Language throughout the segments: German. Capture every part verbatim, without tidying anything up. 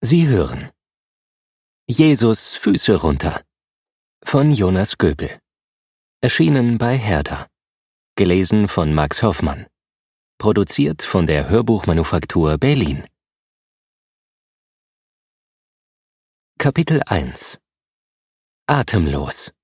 Sie hören Jesus Füße runter von Jonas Göbel. Erschienen bei Herder. Gelesen von Max Hoffmann. Produziert von der Hörbuchmanufaktur Berlin. Kapitel eins. Atemlos.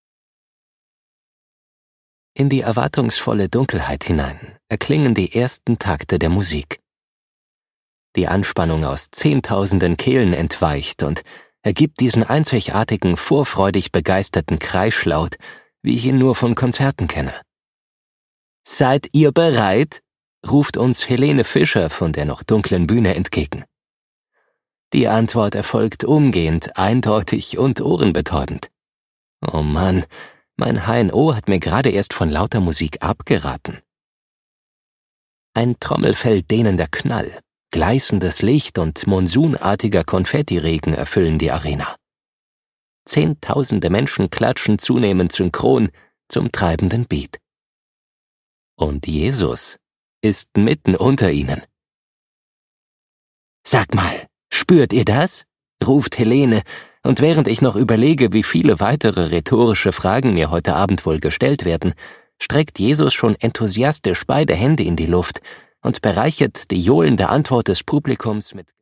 In die erwartungsvolle Dunkelheit hinein erklingen die ersten Takte der Musik. Die Anspannung aus zehntausenden Kehlen entweicht und ergibt diesen einzigartigen, vorfreudig begeisterten Kreischlaut, wie ich ihn nur von Konzerten kenne. »Seid ihr bereit?« ruft uns Helene Fischer von der noch dunklen Bühne entgegen. Die Antwort erfolgt umgehend, eindeutig und ohrenbetäubend. Oh Mann, mein H N O hat mir gerade erst von lauter Musik abgeraten. Ein Trommelfell dehnender Knall, gleißendes Licht und monsunartiger Konfettiregen erfüllen die Arena. Zehntausende Menschen klatschen zunehmend synchron zum treibenden Beat. Und Jesus ist mitten unter ihnen. »Sag mal, spürt ihr das?« ruft Helene, und während ich noch überlege, wie viele weitere rhetorische Fragen mir heute Abend wohl gestellt werden, streckt Jesus schon enthusiastisch beide Hände in die Luft und bereichert die johlende Antwort des Publikums mit